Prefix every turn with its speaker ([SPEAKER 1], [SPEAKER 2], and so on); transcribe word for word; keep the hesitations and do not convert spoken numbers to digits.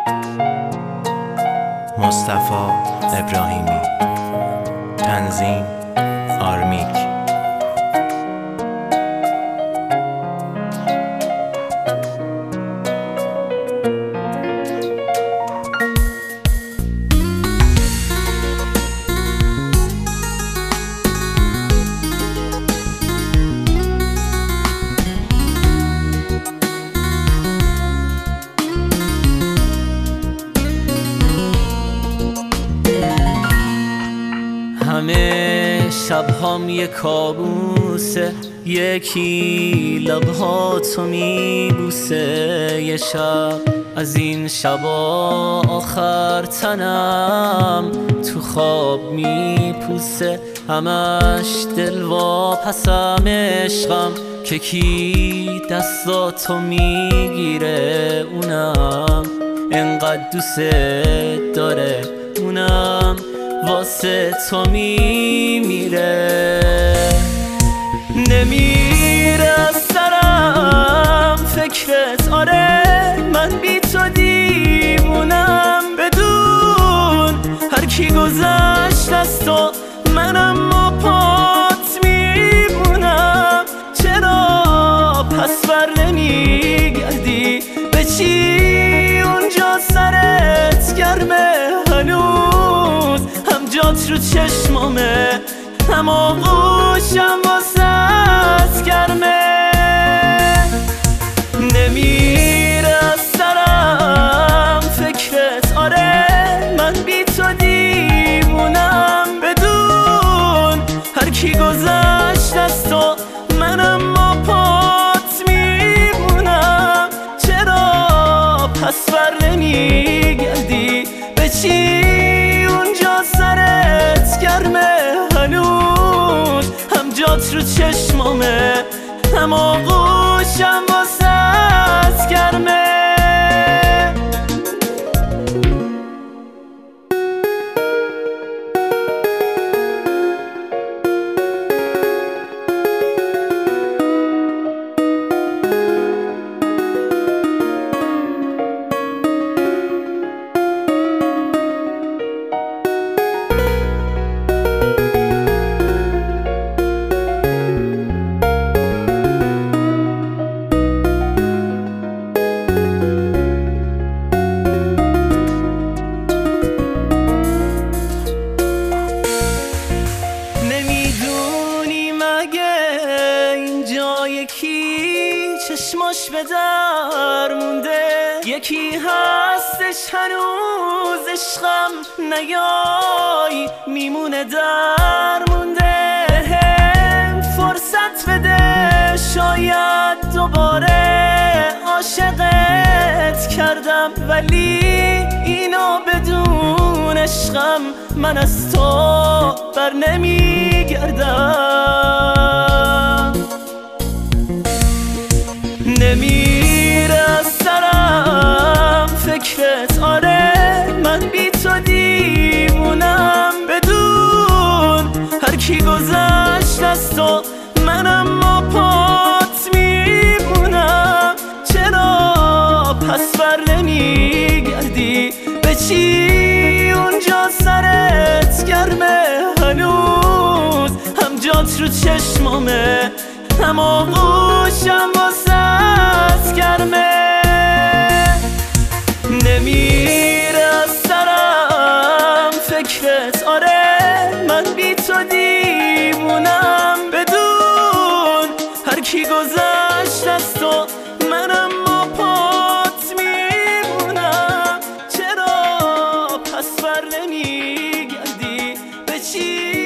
[SPEAKER 1] مصطفی ابراهیمی. تنظیم آرمیک.
[SPEAKER 2] همه شبهام یه کابوسه، یکی لبها تو میبوسه. یه شب از این شبا آخر تنم تو خواب میپوسه. همش دل واپسم عشقم که کی دستاتو میگیره. اونم انقدر دوست داره، اونم واسه تو میمیره. نمیره از سرم فکرت، آره من بی تو دیوونم. بدون هر کی گذشت از تو منم با پات میمونم. چرا پس بر نمیگردی؟ به چی اونجا سرت گرمه؟ هنوز هم جات رو چشمامه، هم آغوشم واسه گرمه. نمیره از سرم فکرت، آره من بی تو دیوونم. بدون هر کی گذشت از تو منم با پات میمونم. چرا پس بر نمیگردی؟ به چی اونجا سرت گرمه؟ هنوز هم جات رو چشمامه، هم آغوشم واسه گرمه. یکی چشماش به در مونده، یکی هستش هنوز عشقم نیای میمونه در مونده. هم فرصت بده شاید دوباره عاشقت کردم، ولی اینا بدون عشقم من از تو بر نمیگردم. نمیره از سرم فکرت، آره من بی تو دیوونم. بدون هر کی گذشت از تو منم با پات میمونم. چرا پس بر نمیگردی؟ به چی اونجا سرت گرمه؟ هنوز هم جات رو چشمامه، هم آغوشم واسه گرمه. نمیره از سرم فکرت، آره من بی تو دیوونم. بدون هر کی گذشت از تو منم با پات میمونم. چرا پس بر نمیگردی؟ به چی